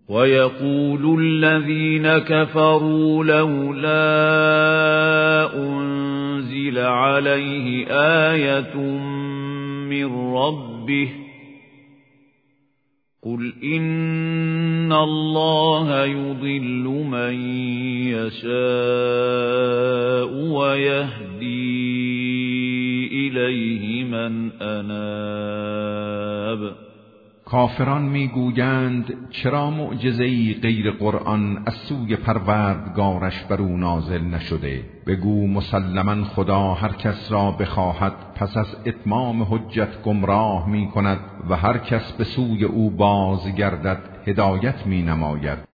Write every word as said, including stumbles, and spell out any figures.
وَيَقُولُ الَّذِينَ كَفَرُوا لَوْلَا أُنْزِلَ عَلَيْهِ آيَةٌ مِّن رَّبِّهِ قُلْ إِنَّ اللَّهَ يُضِلُّ مَن يَشَاءُ وَيَهْدِي إِلَيْهِ مَنْ أَنَابَ. کافران میگویند چرا معجزه‌ای غیر قرآن از سوی پروردگارش بر او نازل نشده؟ بگو مسلماً خدا هر کس را بخواهد پس از اتمام حجت گمراه می کند و هر کس به سوی او بازگردد هدایت می نماید.